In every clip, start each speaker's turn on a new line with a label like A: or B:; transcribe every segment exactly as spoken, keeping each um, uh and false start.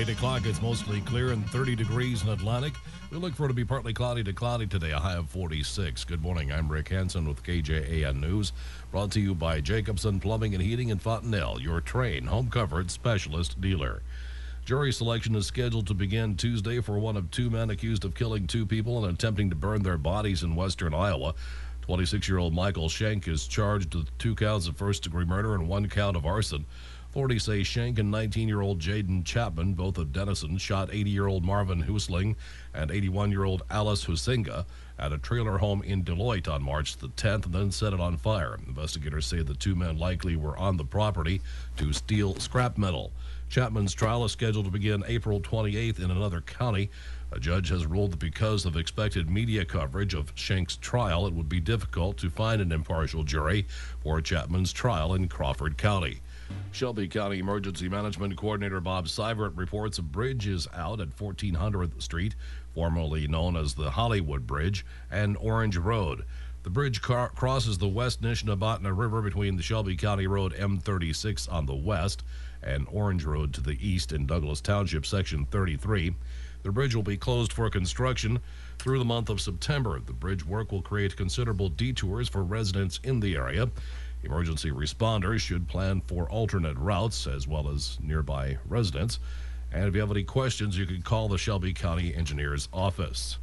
A: eight o'clock, it's mostly clear and thirty degrees in Atlantic. We look for it to be partly cloudy to cloudy today, a high of forty-six. Good morning, I'm Rick Hansen with K J A N News, brought to you by Jacobson Plumbing and Heating in Fontenelle, your Trane home comfort specialist dealer. Jury selection is scheduled to begin Tuesday for one of two men accused of killing two people and attempting to burn their bodies in western Iowa. twenty-six-year-old Michael Schenk is charged with two counts of first-degree murder and one count of arson. Authorities say Schenk and nineteen-year-old Jaden Chapman, both of Denison, shot eighty-year-old Marvin Husling and eighty-one-year-old Alice Husinga at a trailer home in Deloitte on March the tenth and then set it on fire. Investigators say the two men likely were on the property to steal scrap metal. Chapman's trial is scheduled to begin April twenty-eighth in another county. A judge has ruled that because of expected media coverage of Schenk's trial, it would be difficult to find an impartial jury for Chapman's trial in Crawford County. Shelby County Emergency Management Coordinator Bob Seibert reports a bridge is out at fourteen hundredth Street, formerly known as the Hollywood Bridge, and Orange Road. The bridge car- crosses the West Nishnabotna River between the Shelby County Road M thirty-six on the west and Orange Road to the east in Douglas Township, Section thirty-three. The bridge will be closed for construction through the month of September. The bridge work will create considerable detours for residents in the area. Emergency responders should plan for alternate routes as well as nearby residents. And if you have any questions, you can call the Shelby County Engineers Office.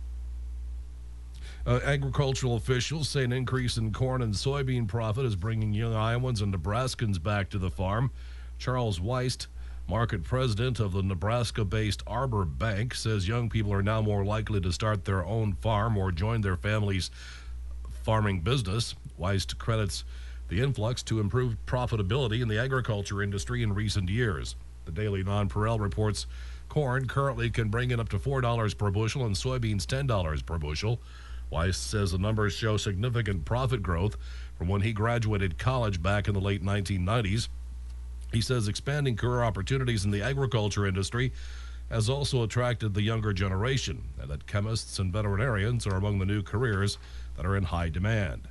A: Uh, agricultural officials say an increase in corn and soybean profit is bringing young Iowans and Nebraskans back to the farm. Charles Weist, market president of the Nebraska-based Arbor Bank, says young people are now more likely to start their own farm or join their family's farming business. Weist credits the influx to improved profitability in the agriculture industry in recent years. The Daily Nonpareil reports corn currently can bring in up to four dollars per bushel and soybeans ten dollars per bushel. Weiss says the numbers show significant profit growth from when he graduated college back in the late nineteen nineties. He says expanding career opportunities in the agriculture industry has also attracted the younger generation, and that chemists and veterinarians are among the new careers that are in high demand.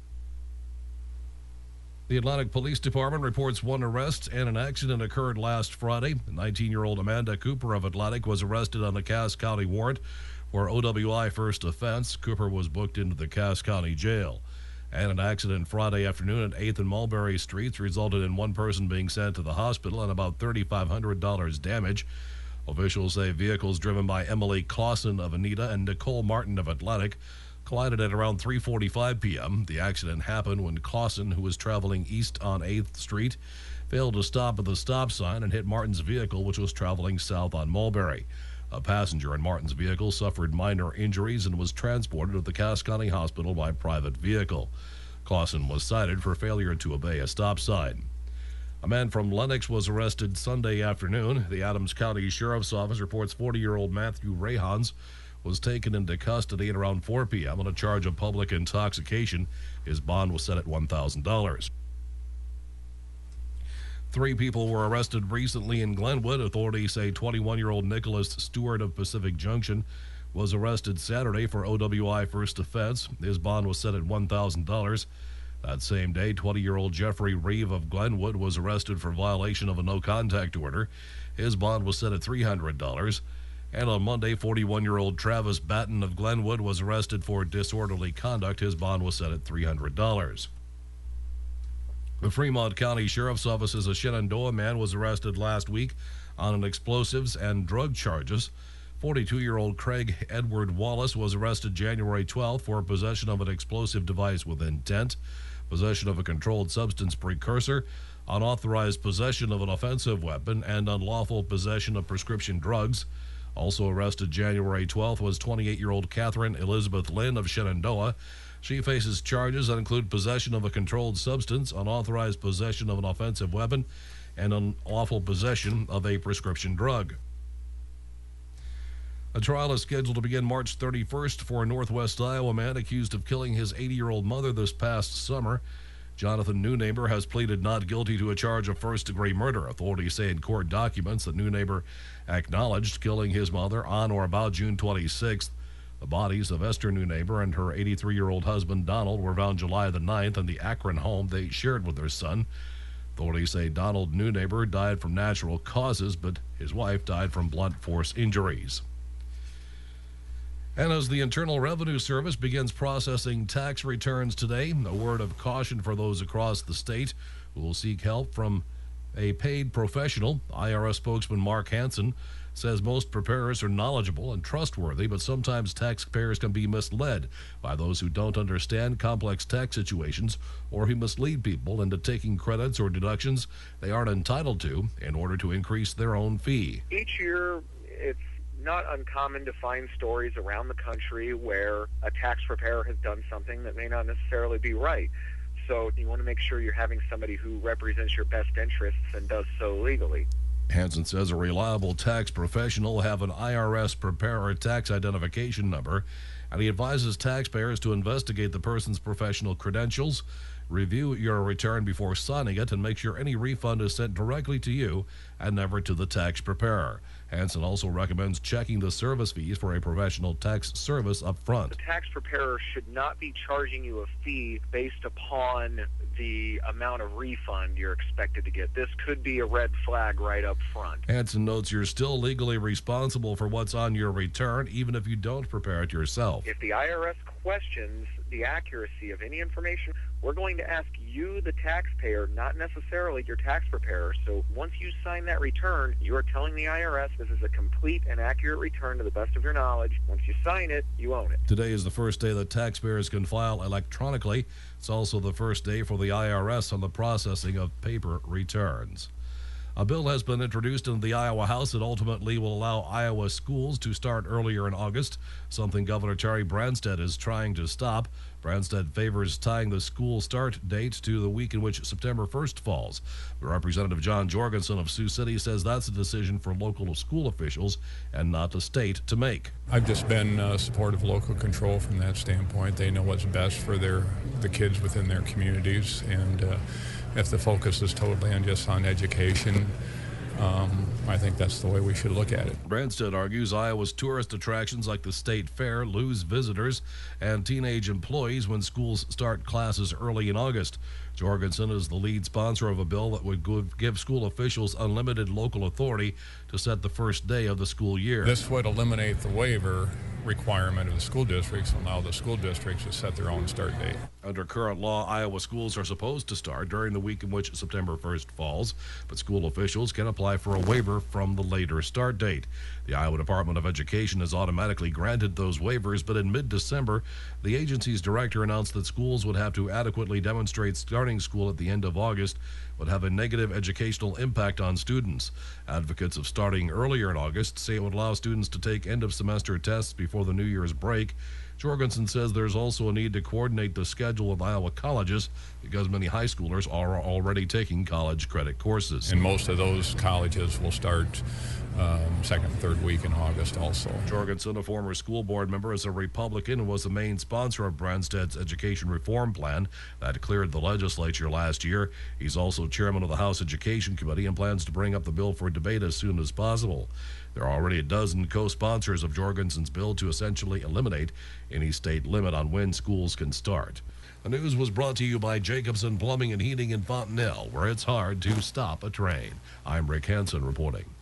A: The Atlantic Police Department reports one arrest and an accident occurred last Friday. nineteen-year-old Amanda Cooper of Atlantic was arrested on a Cass County warrant for O W I first offense. Cooper was booked into the Cass County Jail. And an accident Friday afternoon at eighth and Mulberry Streets resulted in one person being sent to the hospital and about three thousand five hundred dollars damage. Officials say vehicles driven by Emily Clausen of Anita and Nicole Martin of Atlantic collided at around three forty-five p.m. The accident happened when Clausen, who was traveling east on eighth Street, failed to stop at the stop sign and hit Martin's vehicle, which was traveling south on Mulberry. A passenger in Martin's vehicle suffered minor injuries and was transported to the Cass County Hospital by private vehicle. Clausen was cited for failure to obey a stop sign. A man from Lenox was arrested Sunday afternoon. The Adams County Sheriff's Office reports forty-year-old Matthew Rayhans was taken into custody at around four p.m. on a charge of public intoxication. His bond was set at one thousand dollars. Three people were arrested recently in Glenwood. Authorities say twenty-one-year-old Nicholas Stewart of Pacific Junction was arrested Saturday for O W I first offense. His bond was set at one thousand dollars. That same day, twenty-year-old Jeffrey Reeve of Glenwood was arrested for violation of a no-contact order. His bond was set at three hundred dollars. And on Monday, forty-one-year-old Travis Batten of Glenwood was arrested for disorderly conduct. His bond was set at three hundred dollars. The Fremont County Sheriff's Office's a Shenandoah man was arrested last week on an explosives and drug charges. forty-two-year-old Craig Edward Wallace was arrested January twelfth for possession of an explosive device with intent, possession of a controlled substance precursor, unauthorized possession of an offensive weapon, and unlawful possession of prescription drugs. Also arrested January twelfth was twenty-eight-year-old Catherine Elizabeth Lynn of Shenandoah. She faces charges that include possession of a controlled substance, unauthorized possession of an offensive weapon, and unlawful possession of a prescription drug. A trial is scheduled to begin March thirty-first for a Northwest Iowa man accused of killing his eighty-year-old mother this past summer. Jonathan Newneighbor has pleaded not guilty to a charge of first-degree murder. Authorities say in court documents that Newneighbor acknowledged killing his mother on or about June twenty-sixth. The bodies of Esther Newneighbor and her eighty-three-year-old husband Donald were found July the ninth in the Akron home they shared with their son. Authorities say Donald Newnaber died from natural causes, but his wife died from blunt force injuries. And as the Internal Revenue Service begins processing tax returns today, a word of caution for those across the state who will seek help from a paid professional. I R S spokesman Mark Hansen says most preparers are knowledgeable and trustworthy, but sometimes taxpayers can be misled by those who don't understand complex tax situations or who mislead people into taking credits or deductions they aren't entitled to in order to increase their own fee.
B: Each year, it's not uncommon to find stories around the country where a tax preparer has done something that may not necessarily be right. So you want to make sure you're having somebody who represents your best interests and does so legally.
A: Hansen says a reliable tax professional will have an I R S preparer tax identification number, and he advises taxpayers to investigate the person's professional credentials, review your return before signing it, and make sure any refund is sent directly to you and never to the tax preparer. Hansen also recommends checking the service fees for a professional tax service up front.
B: The tax preparer should not be charging you a fee based upon the amount of refund you're expected to get. This could be a red flag right up front.
A: Hansen notes you're still legally responsible for what's on your return, even if you don't prepare it yourself.
B: If the I R S questions the accuracy of any information, we're going to ask you, the taxpayer, not necessarily your tax preparer. So once you sign that return, you are telling the I R S this is a complete and accurate return to the best of your knowledge. Once you sign it, you own it.
A: Today is the first day that taxpayers can file electronically. It's also the first day for the I R S on the processing of paper returns. A bill has been introduced into the Iowa House that ultimately will allow Iowa schools to start earlier in August, something Governor Terry Branstad is trying to stop. Branstad favors tying the school start date to the week in which September first falls. Representative John Jorgensen of Sioux City says that's a decision for local school officials and not the state to make.
C: I've just been uh, supportive of local control from that standpoint. They know what's best for their the kids within their communities, and uh, if the focus is totally on just on education, Um, I think that's the way we should look at it.
A: Branstad argues Iowa's tourist attractions like the State Fair lose visitors and teenage employees when schools start classes early in August. Jorgensen is the lead sponsor of a bill that would give school officials unlimited local authority to set the first day of the school year.
C: This would eliminate the waiver requirement of the school districts and allow the school districts to set their own start date.
A: Under current law, Iowa schools are supposed to start during the week in which September first falls, but school officials can apply for a waiver from the later start date. The Iowa Department of Education has automatically granted those waivers, but in mid-December, the agency's director announced that schools would have to adequately demonstrate starting school at the end of August would have a negative educational impact on students. Advocates of starting earlier in August say it would allow students to take end-of-semester tests before the New Year's break. Jorgensen says there's also a need to coordinate the schedule of Iowa colleges because many high schoolers are already taking college credit courses.
C: And most of those colleges will start um, second, third week in August also.
A: Jorgensen, a former school board member, is a Republican and was the main sponsor of Branstad's education reform plan that cleared the legislature last year. He's also chairman of the House Education Committee and plans to bring up the bill for debate as soon as possible. There are already a dozen co-sponsors of Jorgensen's bill to essentially eliminate any state limit on when schools can start. The news was brought to you by Jacobson Plumbing and Heating in Fontenelle, where it's hard to stop a train. I'm Rick Hansen reporting.